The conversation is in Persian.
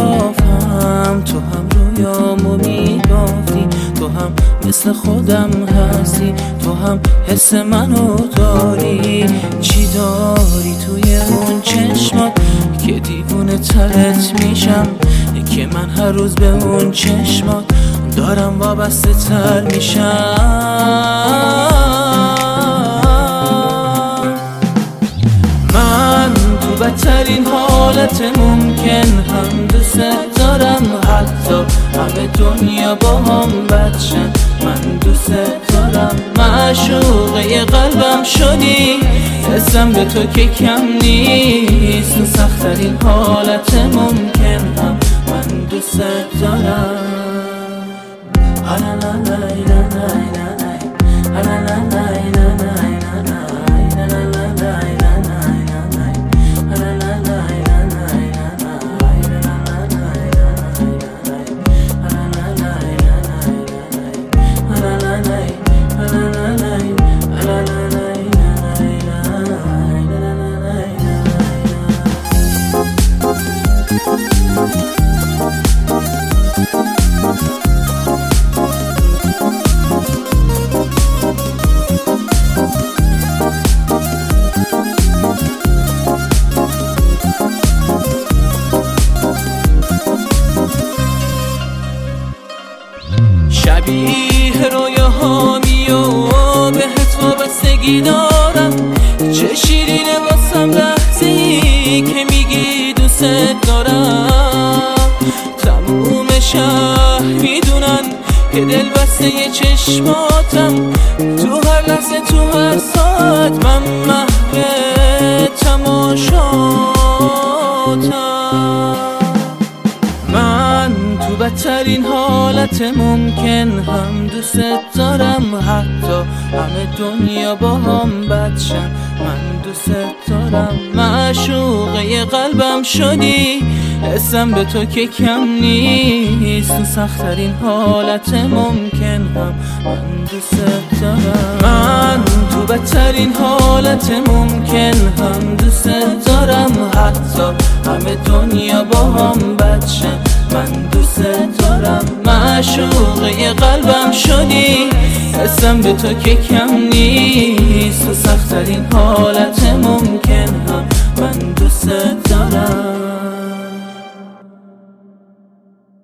میبافم، تو هم رویامو میبافی، تو هم مثل خودم هستی، تو هم حس منو داری. چی داری توی اون چشمات که دیوونه ترت میشم، که من هر روز به اون چشمات دارم وابسته تر میشم. من تو بدترین حالت ممکن هم دوست دارم، حتی همه دنیا با هم بدشن من دوست دارم. معشوقه قلبم شدی، حسم به تو که کم نیست. تو سخت‌ترین حالت ممکن هم من دوست دارم. شبیه رویاهامی و بهت وابستگی دارم. چه شیرینه واسم لحظه‌ای که میگی دوست دارم. تموم شهر میدونن که دل بسته چشماتم، تو هر لحظه تو هر ساعت من محو تماشاتم. من تو بدترین حالت ممکن هم دوست دارم، حتی همه دنیا با هم بدشن من دوست دارم. معشوقه قلبم شدی، حسم به تو که کم نیست. تو سخت‌ترین حالت ممکن هم من دوست دارم. من تو بدترین حالت ممکن هم دوست دارم، حتی همه دنیا با هم بدشن من دوست دارم. معشوقه قلبم شدی، حسم به تو که کم نیست.